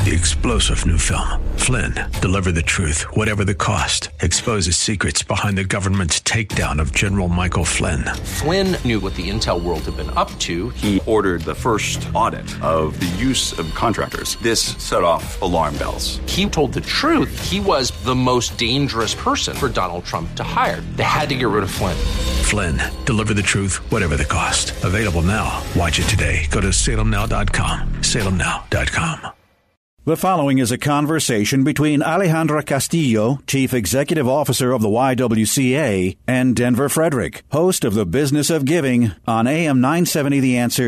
The explosive new film, Flynn, deliver the truth, whatever the cost, exposes secrets behind the government's takedown of General Michael Flynn. Flynn knew what the intel world had been up to. He ordered the first audit of the use of contractors. This set off alarm bells. He told the truth. He was the most dangerous person for Donald Trump to hire. They had to get rid of Flynn. Flynn, deliver the truth, whatever the cost. Available now. Watch it today. Go to salemnow.com. salemnow.com. The following is a conversation between Alejandra Castillo, Chief Executive Officer of the YWCA, and Denver Frederick, host of The Business of Giving on AM 970 The Answer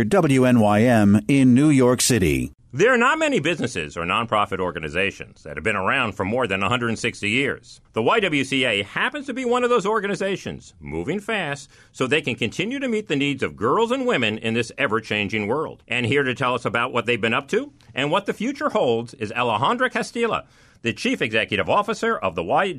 WNYM in New York City. There are not many businesses or nonprofit organizations that have been around for more than 160 years. The YWCA happens to be one of those organizations, moving fast so they can continue to meet the needs of girls and women in this ever-changing world. And here to tell us about what they've been up to and what the future holds is Alejandra Castillo, the Chief Executive Officer of the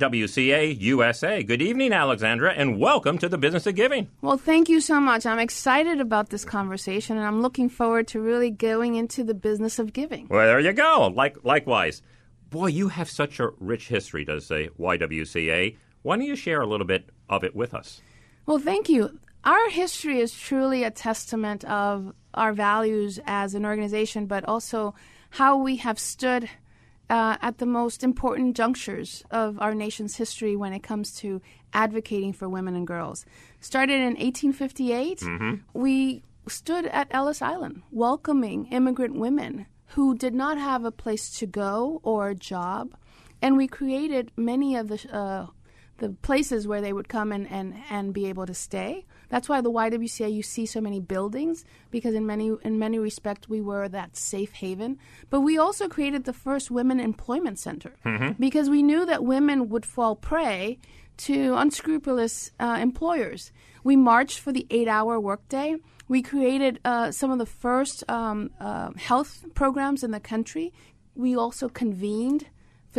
YWCA USA. Good evening, Alexandra, and welcome to the Business of Giving. Well, thank you so much. I'm excited about this conversation, and I'm looking forward to really going into the business of giving. Well, there you go. Likewise. Boy, you have such a rich history, does the YWCA. Why don't you share a little bit of it with us? Well, thank you. Our history is truly a testament of our values as an organization, but also how we have stood at the most important junctures of our nation's history when it comes to advocating for women and girls. Started in 1858, we stood at Ellis Island welcoming immigrant women who did not have a place to go or a job, and we created many of the places where they would come and be able to stay. That's why the YWCA, you see so many buildings, because in many respects we were that safe haven. But we also created the first women employment center because we knew that women would fall prey to unscrupulous employers. We marched for the 8-hour workday. We created some of the first health programs in the country. We also convened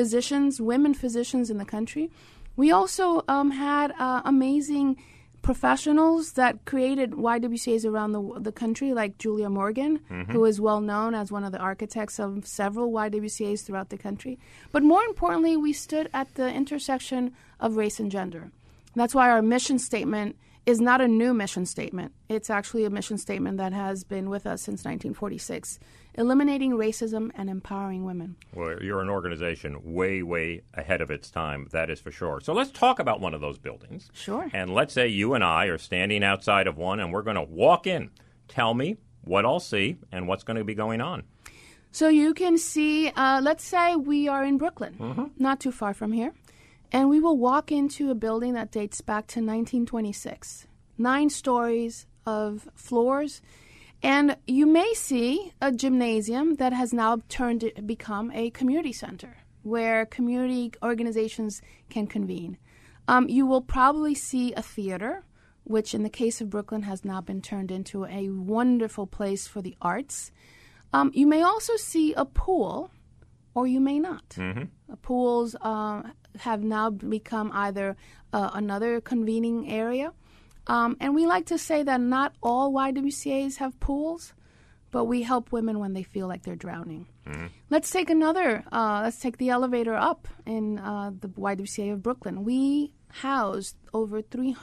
women physicians in the country. We also had amazing professionals that created YWCAs around the country, like Julia Morgan, who is well known as one of the architects of several YWCAs throughout the country. But more importantly, we stood at the intersection of race and gender. That's why our mission statement is not a new mission statement. It's actually a mission statement that has been with us since 1946, eliminating racism and empowering women. Well, you're an organization way, way ahead of its time, that is for sure. So let's talk about one of those buildings. Sure. And let's say you and I are standing outside of one, and we're going to walk in. Tell me what I'll see and what's going to be going on. So you can see, let's say we are in Brooklyn, not too far from here. And we will walk into a building that dates back to 1926, 9 stories of floors. And you may see a gymnasium that has now become a community center where community organizations can convene. You will probably see a theater, which in the case of Brooklyn has now been turned into a wonderful place for the arts. You may also see a pool, or you may not. Pools have now become either another convening area. And we like to say that not all YWCAs have pools, but we help women when they feel like they're drowning. Let's take let's take the elevator up in the YWCA of Brooklyn. We house over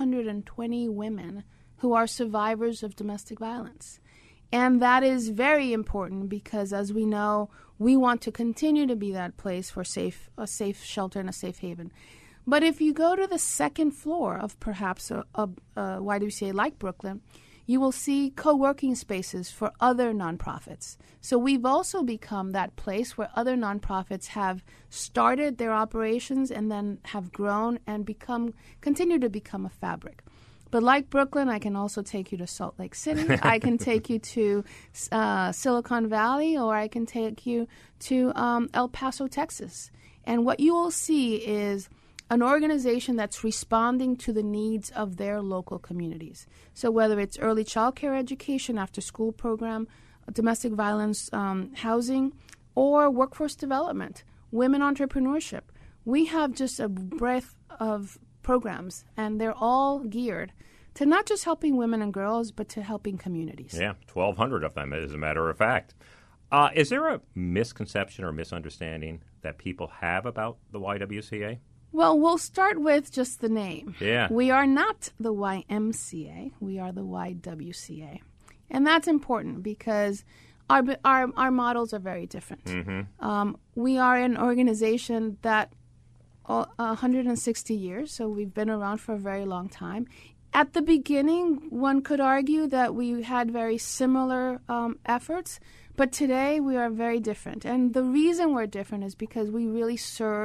320 women who are survivors of domestic violence. And that is very important because, as we know, we want to continue to be that place for a safe shelter and a safe haven. But if you go to the second floor of perhaps a YWCA like Brooklyn, you will see co-working spaces for other nonprofits. So we've also become that place where other nonprofits have started their operations and then have grown and continue to become a fabric. But like Brooklyn, I can also take you to Salt Lake City. I can take you to Silicon Valley, or I can take you to El Paso, Texas. And what you will see is an organization that's responding to the needs of their local communities. So whether it's early child care education, after-school program, domestic violence housing, or workforce development, women entrepreneurship, we have just a breadth of programs, and they're all geared to not just helping women and girls, but to helping communities. Yeah, 1,200 of them, as a matter of fact. Is there a misconception or misunderstanding that people have about the YWCA? Well, we'll start with just the name. Yeah. We are not the YMCA. We are the YWCA. And that's important because our models are very different. Mm-hmm. We are an organization that 160 years, so we've been around for a very long time. At the beginning, one could argue that we had very similar efforts, but today we are very different. And the reason we're different is because we really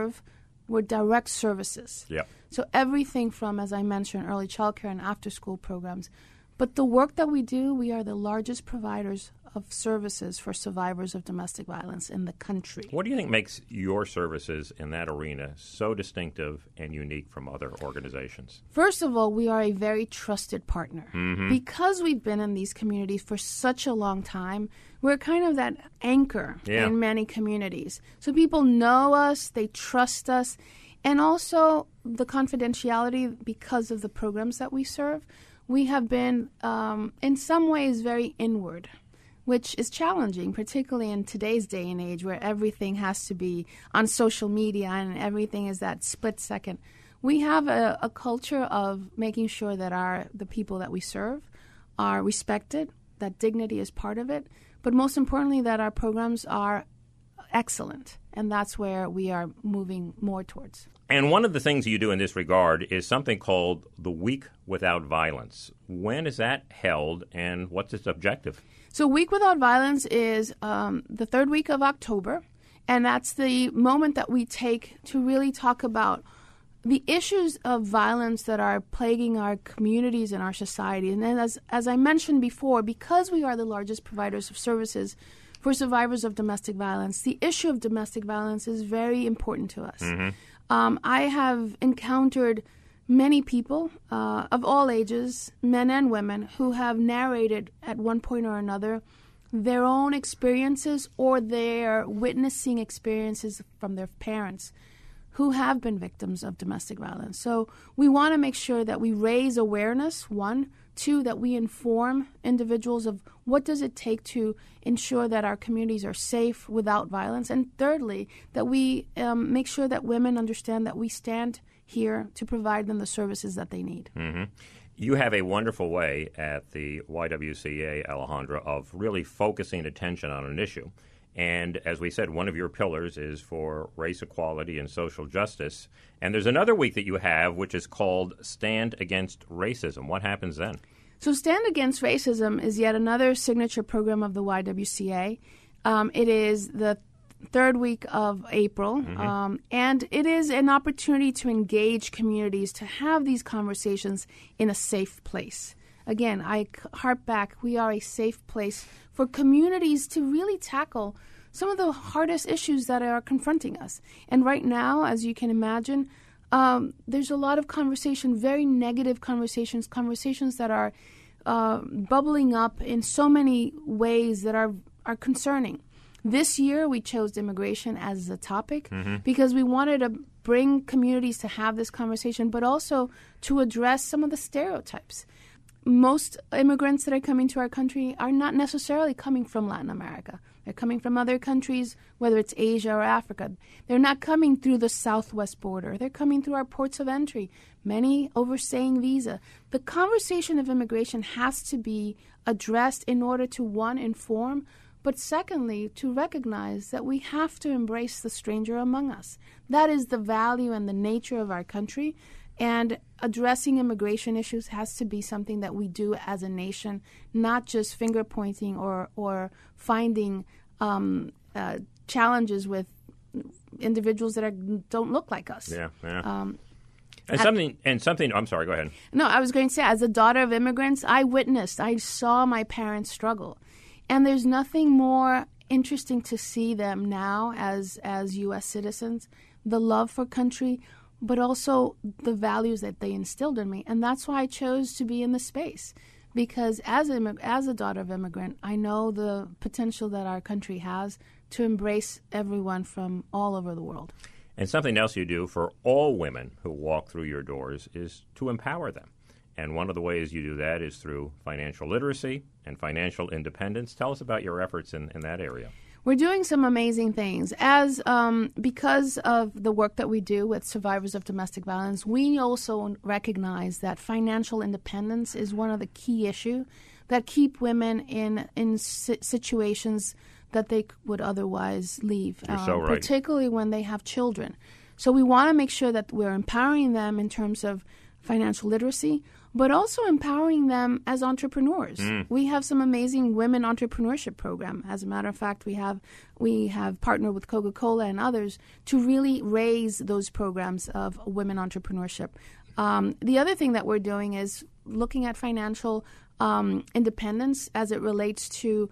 we're direct services. Yep. So everything from, as I mentioned, early childcare and after-school programs. But the work that we do, we are the largest providers of services for survivors of domestic violence in the country. What do you think makes your services in that arena so distinctive and unique from other organizations? First of all, we are a very trusted partner. Mm-hmm. Because we've been in these communities for such a long time, we're kind of that anchor in many communities. So people know us, they trust us, and also the confidentiality because of the programs that we serve. We have been, in some ways, very inward, which is challenging, particularly in today's day and age where everything has to be on social media and everything is that split second. We have a culture of making sure that the people that we serve are respected, that dignity is part of it, but most importantly that our programs are excellent, and that's where we are moving more towards. And one of the things you do in this regard is something called the Week Without Violence. When is that held, and what's its objective? So Week Without Violence is the third week of October, and that's the moment that we take to really talk about the issues of violence that are plaguing our communities and our society. And then as I mentioned before, because we are the largest providers of services for survivors of domestic violence, the issue of domestic violence is very important to us. Mm-hmm. I have encountered many people of all ages, men and women, who have narrated at one point or another their own experiences or their witnessing experiences from their parents who have been victims of domestic violence. So we want to make sure that we raise awareness, one. Two, that we inform individuals of what does it take to ensure that our communities are safe without violence. And thirdly, that we make sure that women understand that we stand here to provide them the services that they need. Mm-hmm. You have a wonderful way at the YWCA, Alejandra, of really focusing attention on an issue. And as we said, one of your pillars is for race equality and social justice. And there's another week that you have, which is called Stand Against Racism. What happens then? So Stand Against Racism is yet another signature program of the YWCA. It is the third week of April, and it is an opportunity to engage communities, to have these conversations in a safe place. Again, I harp back, we are a safe place for communities to really tackle some of the hardest issues that are confronting us. And right now, as you can imagine, there's a lot of conversation, very negative conversations that are bubbling up in so many ways that are concerning. This year, we chose immigration as a topic because we wanted to bring communities to have this conversation, but also to address some of the stereotypes. Most immigrants that are coming to our country are not necessarily coming from Latin America. They're coming from other countries, whether it's Asia or Africa. They're not coming through the southwest border. They're coming through our ports of entry, many overstaying visa. The conversation of immigration has to be addressed in order to, one, inform, but secondly, to recognize that we have to embrace the stranger among us. That is the value and the nature of our country. And addressing immigration issues has to be something that we do as a nation, not just finger pointing or finding challenges with individuals that don't look like us. Yeah. And something. I'm sorry. Go ahead. No, I was going to say, as a daughter of immigrants, I saw my parents struggle, and there's nothing more interesting to see them now as U.S. citizens. The love for country, but also the values that they instilled in me. And that's why I chose to be in this space, because as a daughter of immigrant, I know the potential that our country has to embrace everyone from all over the world. And something else you do for all women who walk through your doors is to empower them. And one of the ways you do that is through financial literacy and financial independence. Tell us about your efforts in that area. We're doing some amazing things. Because of the work that we do with survivors of domestic violence, we also recognize that financial independence is one of the key issues that keep women in situations that they would otherwise leave, You're so right. particularly when they have children. So we want to make sure that we're empowering them in terms of financial literacy, but also empowering them as entrepreneurs. We have some amazing women entrepreneurship program. As a matter of fact, we have partnered with Coca-Cola and others to really raise those programs of women entrepreneurship. The other thing that we're doing is looking at financial independence as it relates to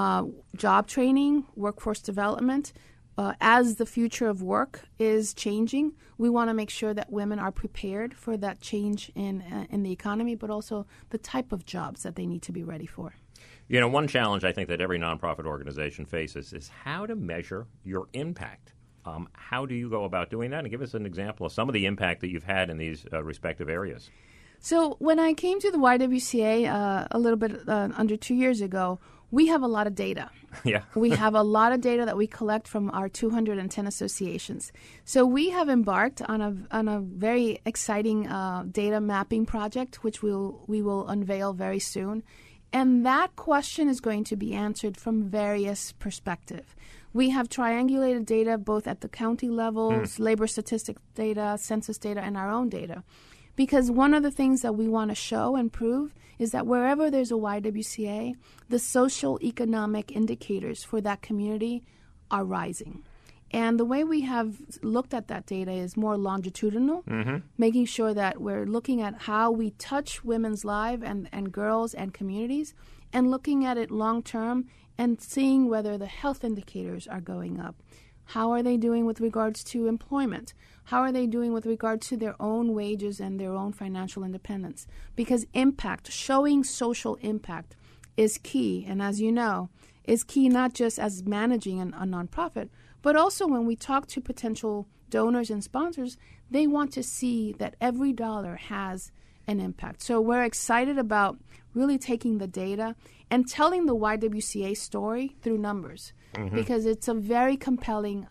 job training, workforce development. As the future of work is changing, we want to make sure that women are prepared for that change in the economy, but also the type of jobs that they need to be ready for. You know, one challenge I think that every nonprofit organization faces is how to measure your impact. How do you go about doing that? And give us an example of some of the impact that you've had in these respective areas. So when I came to the YWCA a little bit under 2 years ago, we have a lot of data. Yeah. We have a lot of data that we collect from our 210 associations. So we have embarked on a very exciting data mapping project, which we will unveil very soon. And that question is going to be answered from various perspectives. We have triangulated data both at the county levels, labor statistics data, census data, and our own data. Because one of the things that we want to show and prove is that wherever there's a YWCA, the social economic indicators for that community are rising. And the way we have looked at that data is more longitudinal, making sure that we're looking at how we touch women's lives and girls and communities, and looking at it long term and seeing whether the health indicators are going up. How are they doing with regards to employment? How are they doing with regard to their own wages and their own financial independence? Because impact, showing social impact, is key. And as you know, is key not just as managing a nonprofit, but also when we talk to potential donors and sponsors, they want to see that every dollar has an impact. So we're excited about really taking the data and telling the YWCA story through numbers. Because it's a very compelling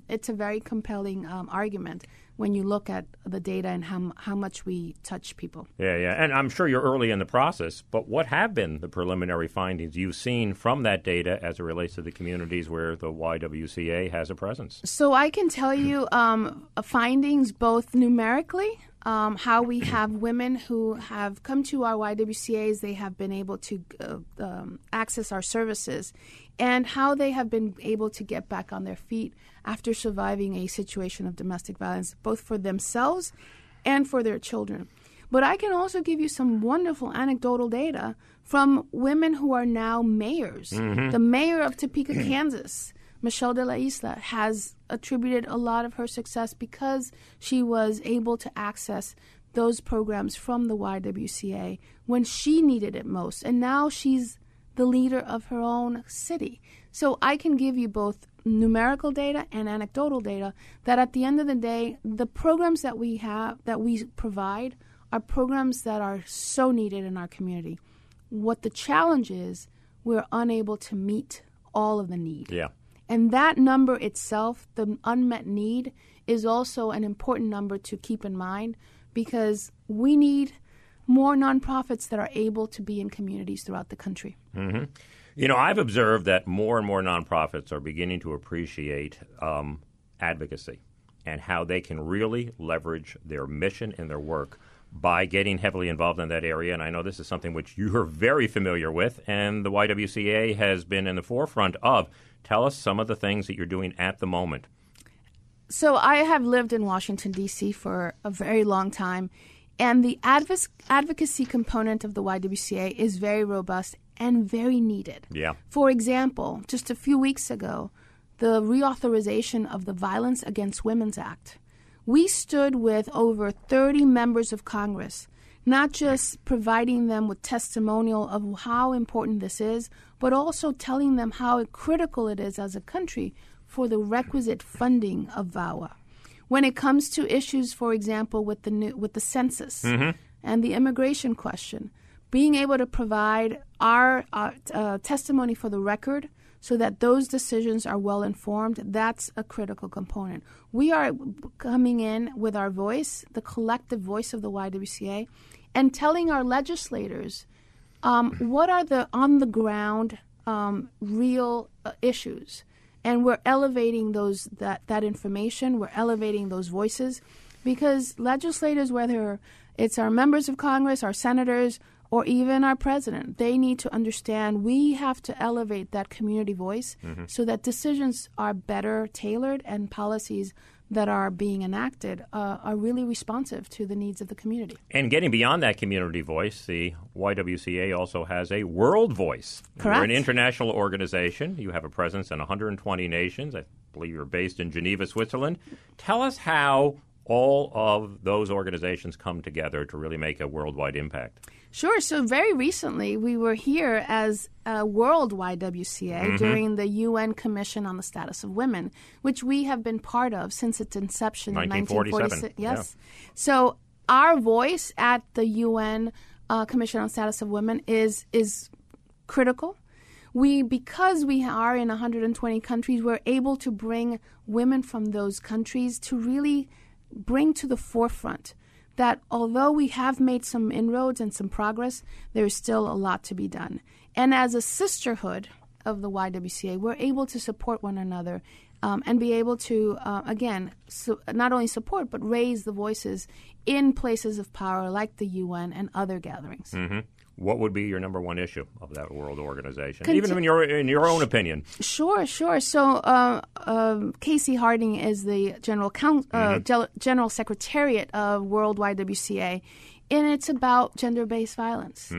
argument when you look at the data and how much we touch people. Yeah. And I'm sure you're early in the process, but what have been the preliminary findings you've seen from that data as it relates to the communities where the YWCA has a presence? So I can tell you findings both numerically, how we have women who have come to our YWCAs, they have been able to access our services, and how they have been able to get back on their feet after surviving a situation of domestic violence, both for themselves and for their children. But I can also give you some wonderful anecdotal data from women who are now mayors. The mayor of Topeka, Kansas, Michelle de la Isla, has attributed a lot of her success because she was able to access those programs from the YWCA when she needed it most. And now she's the leader of her own city. So I can give you both numerical data and anecdotal data that at the end of the day, the programs that we have, that we provide, are programs that are so needed in our community. What the challenge is, we're unable to meet all of the need. Yeah. And that number itself, the unmet need, is also an important number to keep in mind, because we need more nonprofits that are able to be in communities throughout the country. You know, I've observed that more and more nonprofits are beginning to appreciate advocacy and how they can really leverage their mission and their work by getting heavily involved in that area. And I know this is something which you're very familiar with, and the YWCA has been in the forefront of. Tell us some of the things that you're doing at the moment. So I have lived in Washington, D.C. for a very long time, and the advocacy component of the YWCA is very robust and very needed. Yeah. For example, just a few weeks ago, the reauthorization of the Violence Against Women's Act. We stood with over 30 members of Congress, not just providing them with testimonial of how important this is, but also telling them how critical it is as a country for the requisite funding of VAWA. When it comes to issues, for example, with the census and the immigration question, being able to provide our testimony for the record so that those decisions are well informed. That's a critical component. We are coming in with our voice, the collective voice of the YWCA, and telling our legislators what are the on-the-ground real issues. And we're elevating that information. We're elevating those voices because legislators, whether it's our members of Congress, our senators, or even our president, they need to understand we have to elevate that community voice so that decisions are better tailored and policies that are being enacted are really responsive to the needs of the community. And getting beyond that community voice, the YWCA also has a world voice. Correct. You're an international organization. You have a presence in 120 nations. I believe you're based in Geneva, Switzerland. Tell us how all of those organizations come together to really make a worldwide impact. Sure. So very recently, we were here as a World YWCA during the UN Commission on the Status of Women, which we have been part of since its inception in 1946. Yes. Yeah. So our voice at the UN Commission on the Status of Women is critical. Because we are in 120 countries, we're able to bring women from those countries to really bring to the forefront that although we have made some inroads and some progress, there is still a lot to be done. And as a sisterhood of the YWCA, we're able to support one another and be able to, not only support, but raise the voices in places of power like the UN and other gatherings. Mm-hmm. What would be your number one issue of that world organization, even in your own opinion? Sure. So Casey Harding is the General Secretariat of World YWCA, and it's about gender-based violence.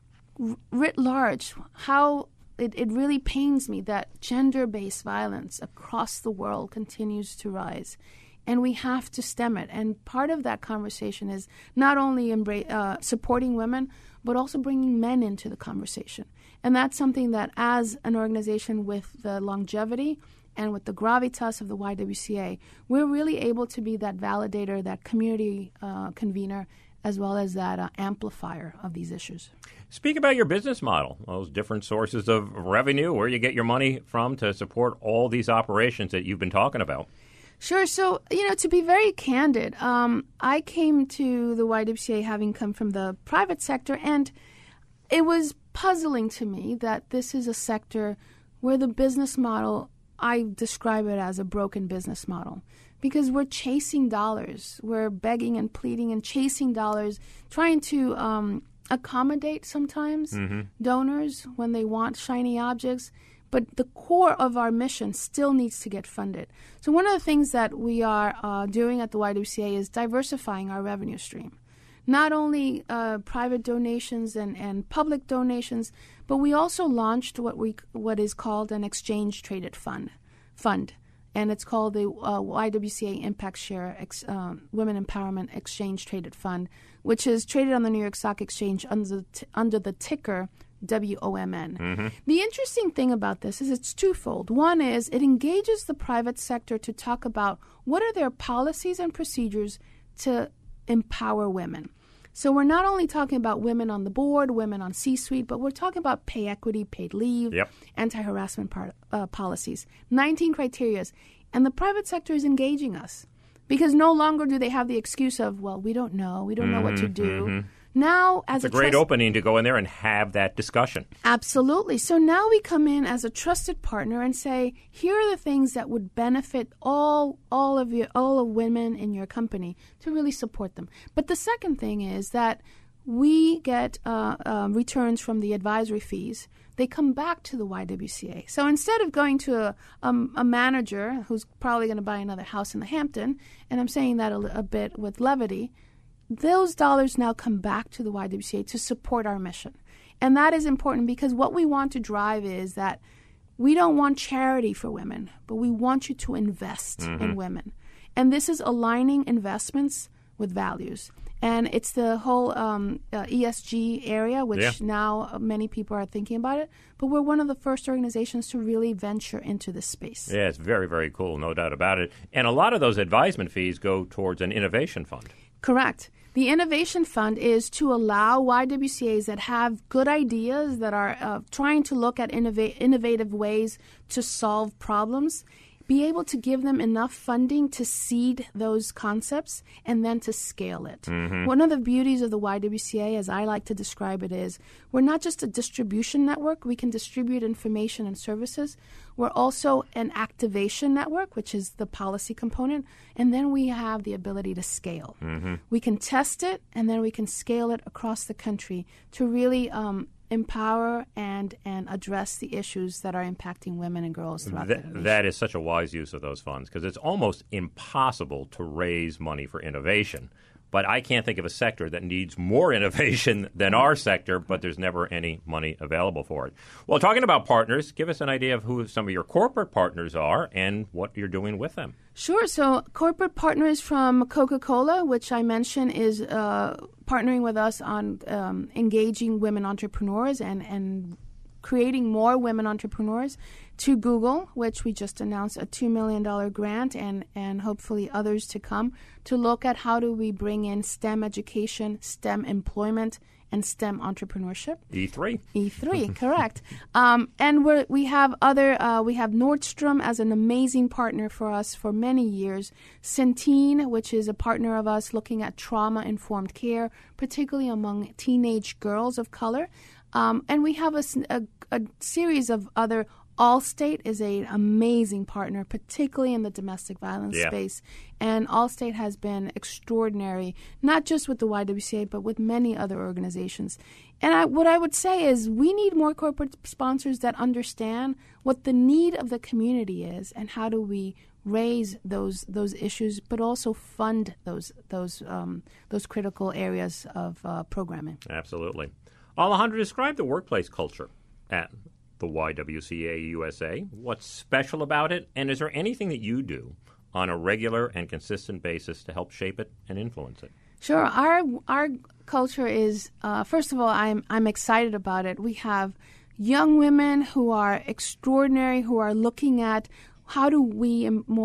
Writ large, how it really pains me that gender-based violence across the world continues to rise. And we have to stem it. And part of that conversation is not only supporting women, but also bringing men into the conversation. And that's something that as an organization with the longevity and with the gravitas of the YWCA, we're really able to be that validator, that community convener, as well as that amplifier of these issues. Speak about your business model, those different sources of revenue, where you get your money from to support all these operations that you've been talking about. Sure. So, to be very candid, I came to the YWCA having come from the private sector, and it was puzzling to me that this is a sector where the business model, I describe it as a broken business model, because we're chasing dollars. We're begging and pleading and chasing dollars, trying to accommodate sometimes donors when they want shiny objects. But the core of our mission still needs to get funded. So one of the things that we are doing at the YWCA is diversifying our revenue stream. Not only private donations and public donations, but we also launched what is called an exchange-traded fund. And it's called the YWCA Impact Share Women Empowerment Exchange-Traded Fund, which is traded on the New York Stock Exchange under the ticker WOMN. The interesting thing about this is it's twofold. One is it engages the private sector to talk about what are their policies and procedures to empower women. So we're not only talking about women on the board, women on C-suite, but we're talking about pay equity, paid leave, anti-harassment policies, 19 criteria. And the private sector is engaging us because no longer do they have the excuse of, well, we don't know what to do. Now, as it's a great opening to go in there and have that discussion. Absolutely. So now we come in as a trusted partner and say, here are the things that would benefit all of women in your company to really support them. But the second thing is that we get returns from the advisory fees. They come back to the YWCA. So instead of going to a manager who's probably going to buy another house in the Hampton, and I'm saying that a bit with levity, those dollars now come back to the YWCA to support our mission. And that is important because what we want to drive is that we don't want charity for women, but we want you to invest in women. And this is aligning investments with values. And it's the whole ESG area, which now many people are thinking about it. But we're one of the first organizations to really venture into this space. Yeah, it's very, very cool, no doubt about it. And a lot of those advisement fees go towards an innovation fund. Correct. The Innovation Fund is to allow YWCAs that have good ideas, that are trying to look at innovative ways to solve problems, be able to give them enough funding to seed those concepts and then to scale it. Mm-hmm. One of the beauties of the YWCA, as I like to describe it, is we're not just a distribution network. We can distribute information and services. We're also an activation network, which is the policy component, and then we have the ability to scale. Mm-hmm. We can test it, and then we can scale it across the country to really empower and address the issues that are impacting women and girls throughout the nation. That is such a wise use of those funds, because it's almost impossible to raise money for innovation. But I can't think of a sector that needs more innovation than our sector, but there's never any money available for it. Well, talking about partners, give us an idea of who some of your corporate partners are and what you're doing with them. Sure. So corporate partners from Coca-Cola, which I mentioned is partnering with us on engaging women entrepreneurs and creating more women entrepreneurs, to Google, which we just announced a $2 million grant and hopefully others to come, to look at how do we bring in STEM education, STEM employment, and STEM entrepreneurship. E3, correct. And we have Nordstrom as an amazing partner for us for many years. Centene, which is a partner of us looking at trauma-informed care, particularly among teenage girls of color. And we have a series of other. Allstate is an amazing partner, particularly in the domestic violence space. And Allstate has been extraordinary, not just with the YWCA, but with many other organizations. And what I would say is we need more corporate sponsors that understand what the need of the community is and how do we raise those issues, but also fund those critical areas of programming. Absolutely. Alejandra, describe the workplace culture at the YWCA USA. What's special about it? And is there anything that you do on a regular and consistent basis to help shape it and influence it? Sure. Our culture is, first of all, I'm excited about it. We have young women who are extraordinary, who are looking at how do we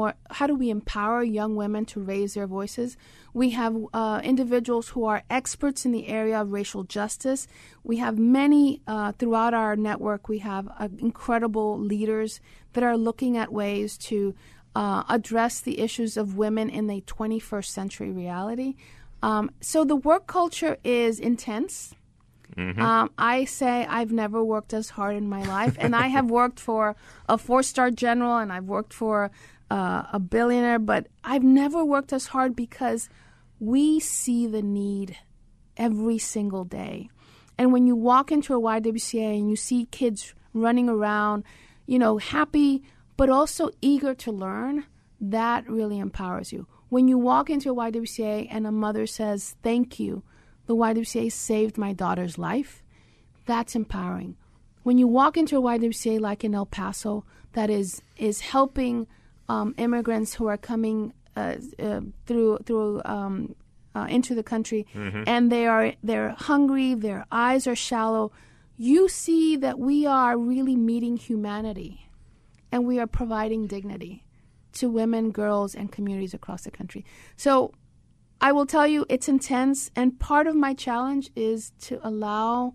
empower young women to raise their voices. We have individuals who are experts in the area of racial justice. We have many throughout our network. We have incredible leaders that are looking at ways to address the issues of women in the 21st century reality. So the work culture is intense. Mm-hmm. I say I've never worked as hard in my life, and I have worked for a 4-star general, and I've worked for a billionaire, but I've never worked as hard because we see the need every single day. And when you walk into a YWCA and you see kids running around, happy, but also eager to learn, that really empowers you. When you walk into a YWCA and a mother says, "Thank you, the YWCA saved my daughter's life," that's empowering. When you walk into a YWCA like in El Paso that is helping immigrants who are coming through into the country, mm-hmm. and they're hungry, their eyes are shallow, you see that we are really meeting humanity, and we are providing dignity to women, girls, and communities across the country. So I will tell you it's intense, and part of my challenge is to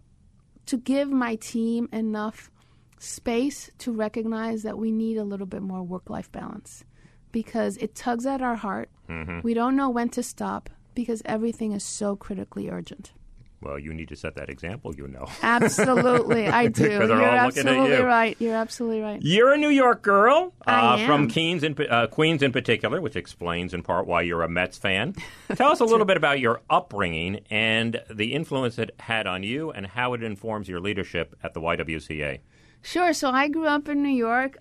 give my team enough space to recognize that we need a little bit more work-life balance, because it tugs at our heart. Mm-hmm. We don't know when to stop because everything is so critically urgent. Well, you need to set that example, Absolutely, I do. Because they're all looking at you. Right. You're absolutely right. You're a New York girl I am. From Queens in particular, which explains in part why you're a Mets fan. Tell us a little bit about your upbringing and the influence it had on you and how it informs your leadership at the YWCA. Sure. So I grew up in New York.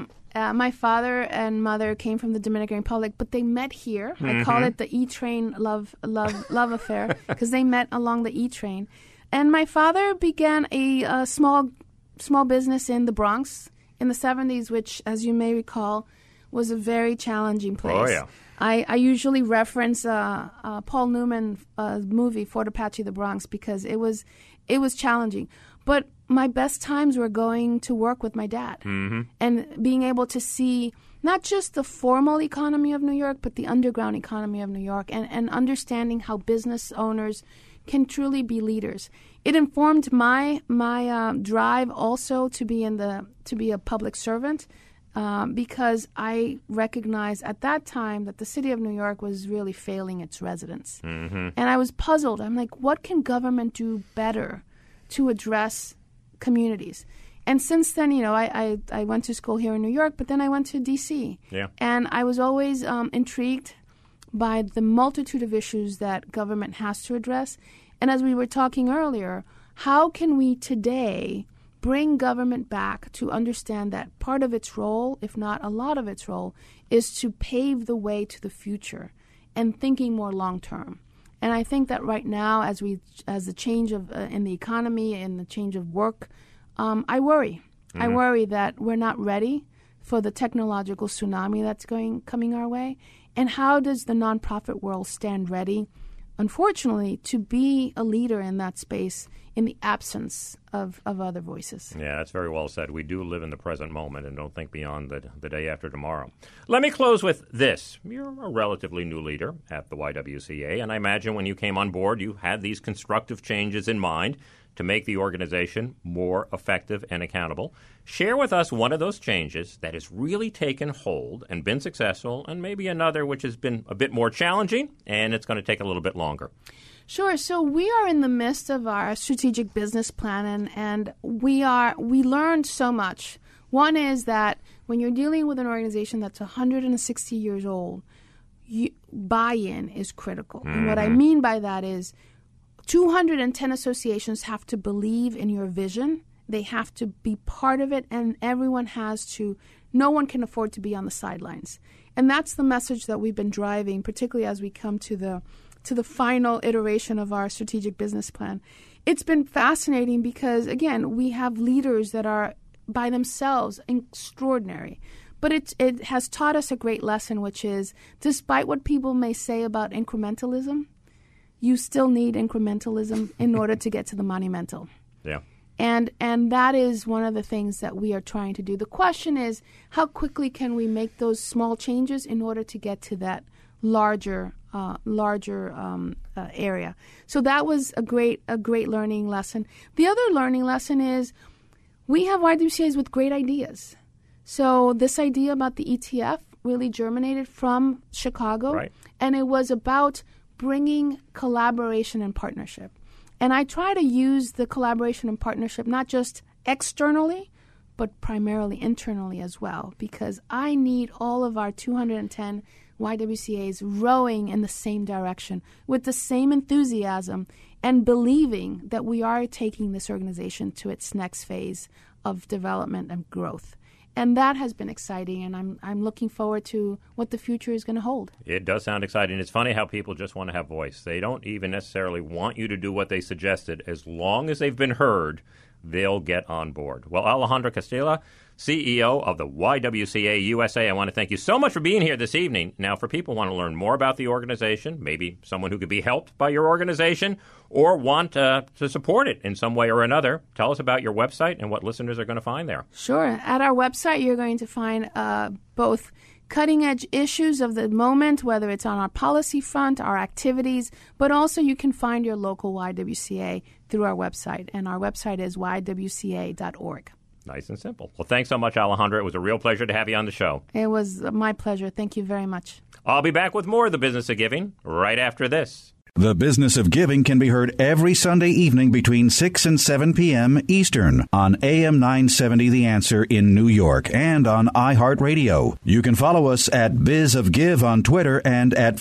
My father and mother came from the Dominican Republic, but they met here. Mm-hmm. I call it the E-Train love affair because they met along the E-Train. And my father began a small business in the Bronx in the 70s, which, as you may recall, was a very challenging place. Oh, yeah. I usually reference Paul Newman's movie, Fort Apache, the Bronx, because it was challenging. But my best times were going to work with my dad and being able to see not just the formal economy of New York, but the underground economy of New York, and understanding how business owners can truly be leaders. It informed my drive also to be a public servant, because I recognized at that time that the city of New York was really failing its residents. And I was puzzled. I'm like, what can government do better to address communities? And since then, I went to school here in New York, but then I went to D.C. Yeah. And I was always intrigued by the multitude of issues that government has to address. And as we were talking earlier, how can we today bring government back to understand that part of its role, if not a lot of its role, is to pave the way to the future and thinking more long term. And I think that right now, as the change of in the economy and the change of work, I worry. I worry that we're not ready for the technological tsunami that's coming our way. And how does the nonprofit world stand ready, unfortunately, to be a leader in that space in the absence of other voices? Yeah, that's very well said. We do live in the present moment and don't think beyond the day after tomorrow. Let me close with this. You're a relatively new leader at the YWCA, and I imagine when you came on board, you had these constructive changes in mind to make the organization more effective and accountable. Share with us one of those changes that has really taken hold and been successful, and maybe another which has been a bit more challenging, and it's going to take a little bit longer. Sure. So we are in the midst of our strategic business plan, and we learned so much. One is that when you're dealing with an organization that's 160 years old, buy-in is critical. And what I mean by that is 210 associations have to believe in your vision. They have to be part of it, and no one can afford to be on the sidelines. And that's the message that we've been driving, particularly as we come to the final iteration of our strategic business plan. It's been fascinating because, again, we have leaders that are by themselves extraordinary. But it has taught us a great lesson, which is, despite what people may say about incrementalism, you still need incrementalism in order to get to the monumental. Yeah. And that is one of the things that we are trying to do. The question is, how quickly can we make those small changes in order to get to that larger area? So that was a great learning lesson. The other learning lesson is we have YWCAs with great ideas. So this idea about the ETF really germinated from Chicago, right. And it was about bringing collaboration and partnership. And I try to use the collaboration and partnership not just externally, but primarily internally as well, because I need all of our 210 YWCAs rowing in the same direction with the same enthusiasm and believing that we are taking this organization to its next phase of development and growth. And that has been exciting, and I'm looking forward to what the future is going to hold. It does sound exciting. It's funny how people just want to have voice. They don't even necessarily want you to do what they suggested. As long as they've been heard, they'll get on board. Well, Alejandra Castilla, CEO of the YWCA USA, I want to thank you so much for being here this evening. Now, for people who want to learn more about the organization, maybe someone who could be helped by your organization, or want to support it in some way or another, tell us about your website and what listeners are going to find there. Sure. At our website, you're going to find both cutting-edge issues of the moment, whether it's on our policy front, our activities, but also you can find your local YWCA through our website, and our website is ywca.org. Nice and simple. Well, thanks so much, Alejandra. It was a real pleasure to have you on the show. It was my pleasure. Thank you very much. I'll be back with more of The Business of Giving right after this. The Business of Giving can be heard every Sunday evening between 6 and 7 p.m. Eastern on AM 970 The Answer in New York and on iHeartRadio. You can follow us at Biz of Give on Twitter and at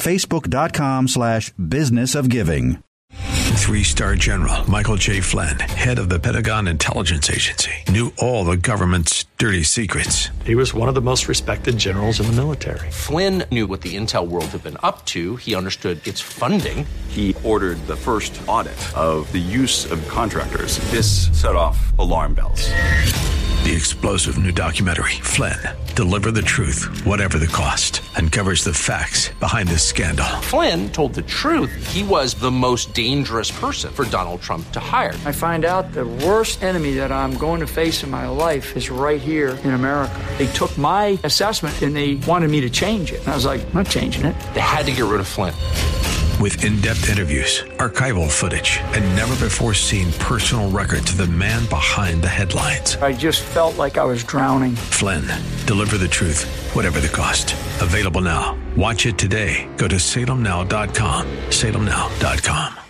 Facebook.com/Business of Giving. 3-star General Michael J. Flynn, head of the Pentagon Intelligence Agency, knew all the government's dirty secrets. He was one of the most respected generals in the military. Flynn knew what the intel world had been up to. He understood its funding. He ordered the first audit of the use of contractors. This set off alarm bells. The explosive new documentary, Flynn, Deliver the Truth, Whatever the Cost, uncovers the facts behind this scandal. Flynn told the truth. He was the most dangerous person for Donald Trump to hire. I find out the worst enemy that I'm going to face in my life is right here in America. They took my assessment and they wanted me to change it. And I was like, I'm not changing it. They had to get rid of Flynn. With in-depth interviews, archival footage, and never-before-seen personal records of the man behind the headlines. I just felt like I was drowning. Flynn, Deliver the Truth, Whatever the Cost. Available now. Watch it today. Go to salemnow.com. salemnow.com.